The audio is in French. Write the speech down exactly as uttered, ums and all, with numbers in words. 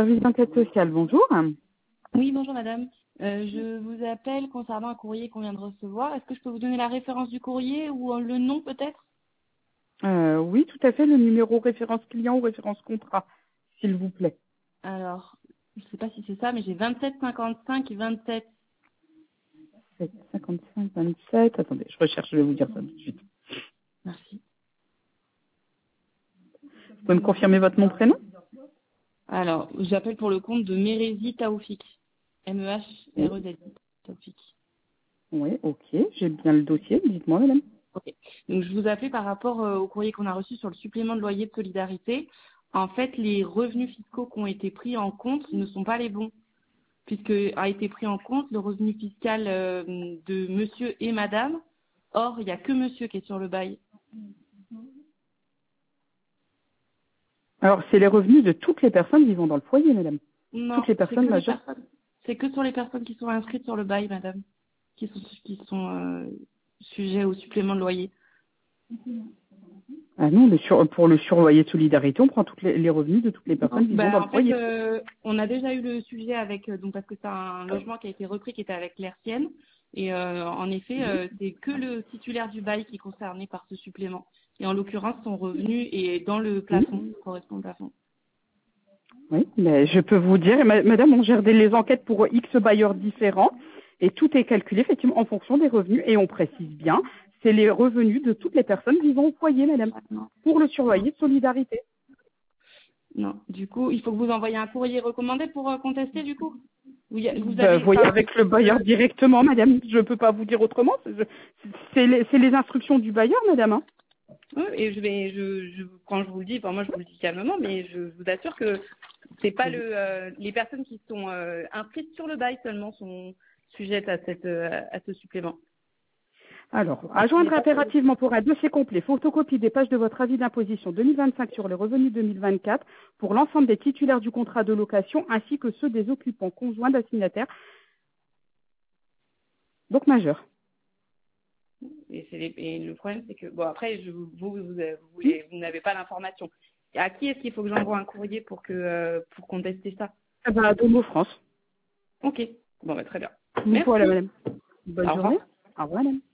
Service d'enquête sociale, bonjour. Oui, bonjour madame. Euh, je vous appelle concernant un courrier qu'on vient de recevoir. Est-ce que je peux vous donner la référence du courrier ou euh, le nom peut-être? Euh, oui, tout à fait, le numéro référence client ou référence contrat, s'il vous plaît. Alors, je ne sais pas si c'est ça, mais j'ai vingt-sept cinquante-cinq vingt-sept. sept, cinquante-cinq, vingt-sept, attendez, je recherche, je vais vous dire ça tout de suite. Merci. Vous pouvez me confirmer votre nom, prénom? Alors, j'appelle pour le compte de Mérézi Taoufik. M E H R E Z I Taoufik. Oui, ok, j'ai bien le dossier, dites-moi, madame. Ok. Donc, je vous appelais par rapport euh, au courrier qu'on a reçu sur le supplément de loyer de solidarité. En fait, les revenus fiscaux qui ont été pris en compte ne sont pas les bons, puisque a été pris en compte le revenu fiscal euh, de monsieur et madame. Or, il n'y a que monsieur qui est sur le bail. Alors, c'est les revenus de toutes les personnes vivant dans le foyer, madame. Non, Toutes les c'est personnes que les majeures. personnes. C'est que sur les personnes qui sont inscrites sur le bail, madame, qui sont qui sont euh, sujets au supplément de loyer. Ah non, mais sur, pour le surloyer de solidarité, on prend toutes les, les revenus de toutes les Non, personnes vivant dans bah le en fait, foyer. euh, on a déjà eu le sujet avec euh, donc parce que c'est un logement qui a été repris qui était avec l'Hertienne et euh, en effet, euh, c'est que le titulaire du bail qui est concerné par ce supplément. Et en l'occurrence, son revenu est dans le Oui, plafond, correspond au plafond. oui, mais je peux vous dire, ma- madame, on gère des, les enquêtes pour X bailleurs différents et tout est calculé effectivement en fonction des revenus et on précise bien, c'est les revenus de toutes les personnes vivant au foyer, madame, Ah, non, pour le non, surloyer de solidarité. non. Du coup, il faut que vous envoyiez un courrier recommandé pour euh, contester du coup. Vous, y a- vous Ben, avez, voyez enfin, avec le bailleur directement, madame, je ne peux pas vous dire autrement, c'est c'est les, c'est les instructions du bailleur, madame. Hein. oui, et je vais, je, je, quand je vous le dis, enfin moi je vous le dis calmement, mais je vous assure que c'est pas le, euh, les personnes qui sont euh, inscrites sur le bail seulement sont sujettes à cette, euh, à ce supplément. Alors, à joindre impérativement pour un dossier complet, photocopie des pages de votre avis d'imposition deux mille vingt-cinq sur les revenus deux mille vingt-quatre pour l'ensemble des titulaires du contrat de location ainsi que ceux des occupants conjoints d'assignataires, donc majeurs. Et, c'est les- et le problème c'est que bon après je, vous, vous, vous, vous, Hmm. voulez- vous n'avez pas l'information. À qui est-ce qu'il faut que j'envoie un courrier pour que euh, pour contester ça? Ah ben, Domo France. Ok, bon bah, très bien. Voilà, Merci. madame. Bonne Au journée. revoir. Au revoir, madame.